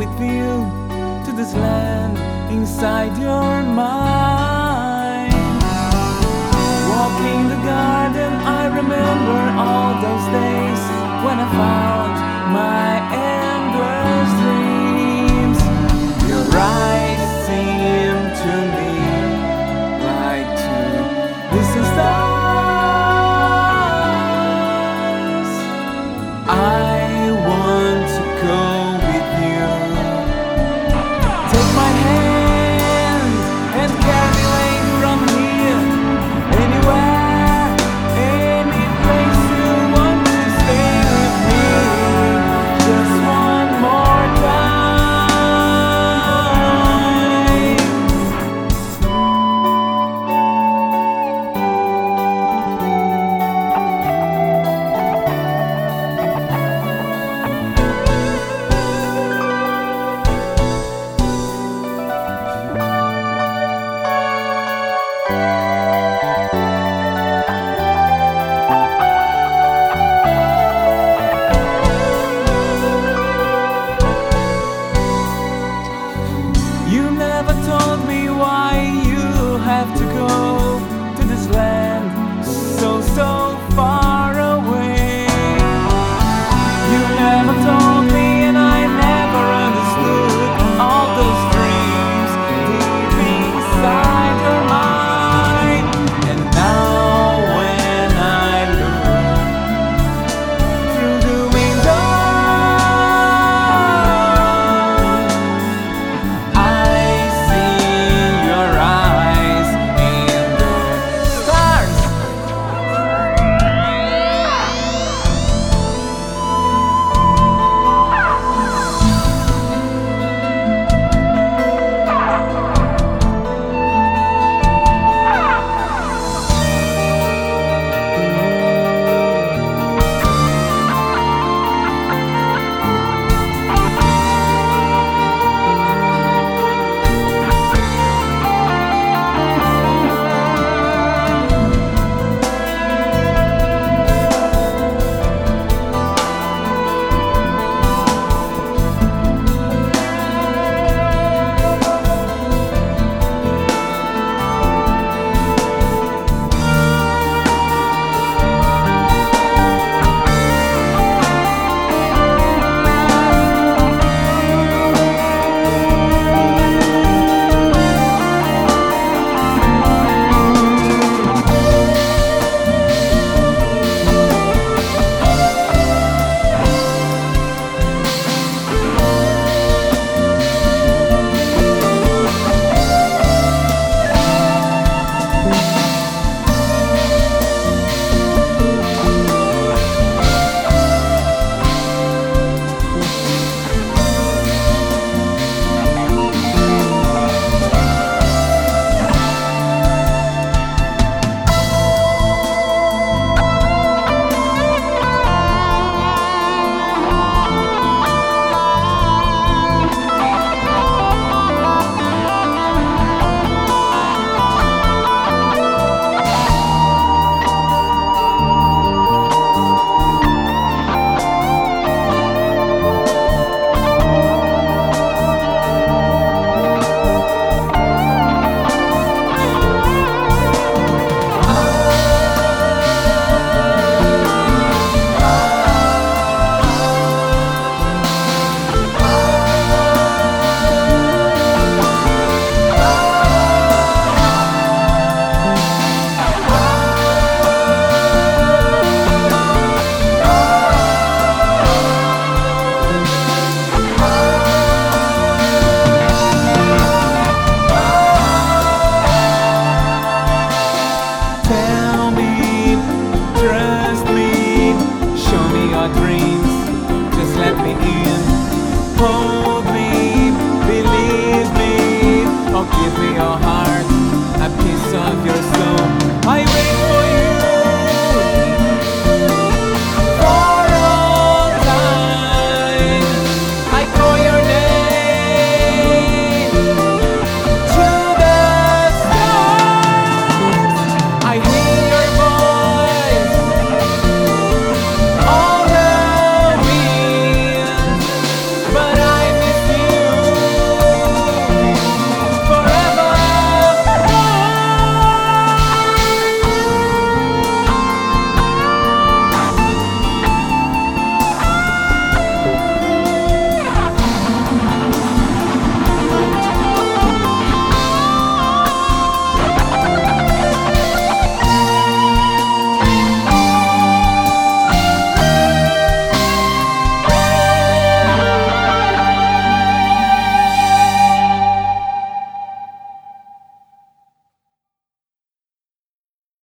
with you to this land inside your mind. Walking the garden, I remember all those days when I found my endless dreams. Your eyes seem to me like two distant stars. I want to go with you. Take my hand and carry me away from here. Anywhere, any place you want to stay with me. Just one more time. You never told me why you have to go to this land so far away. You never told